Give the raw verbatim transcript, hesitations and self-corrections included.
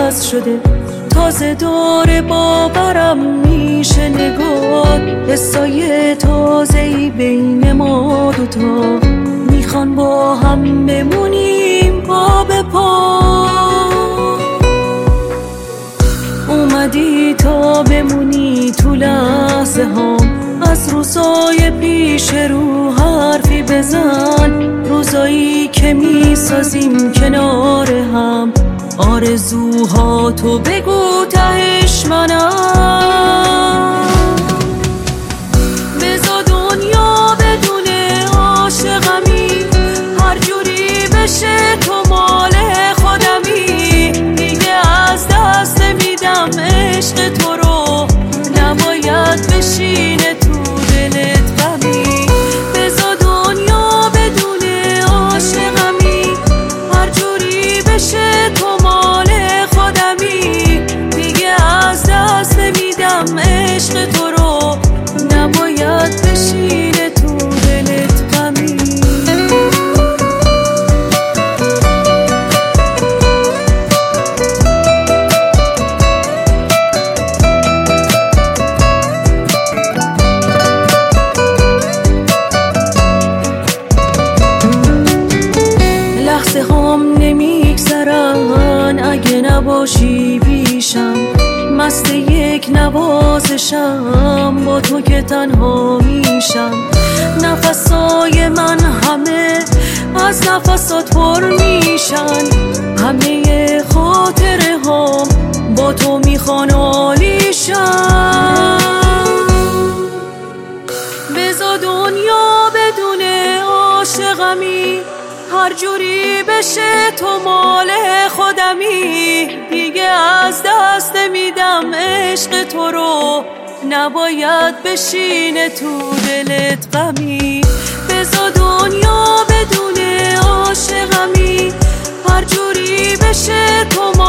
عوض شده، تازه داره باورم میشه نگاه. حسای تازه‌ای بین ما دوتا میخوان با هم بمونیم پا به پا. اومدی تا بمونی تو لحظه هام، از روزای پیش رو حرفی بزن، روزایی که میسازیم کنار هم. آرزوها تو بگو تهش منم. بذار دنیا بدونه عاشقمی، هر جوری بشه تو مال خودمی. دیگه از دست نمیدم عشق تو رو، نباید بشینه تو دلت غمی. بذار دنیا بدونه عاشقمی، هر جوری بشه تو مال خودمی. دیگه از دست نمیدم عشق تو رو، نباید بشینه تو دلت غمی. لحظه هم نمیگذرن اگه نباشی پیشم، مست یک نوازشم با تو که تنها میشم. نفسای من همه از نفسات پر میشن، همه خاطره هم با تو میخوان عالیشن. بذار دنیا بدونه عاشقمی، هر جوری بشه تو مال خودمی. دیگه از دست نمیدم عشق تو رو، نباید بشینه تو دلت غمی. بذار دنیا بدونه عاشقمی، هر جوری بشه تو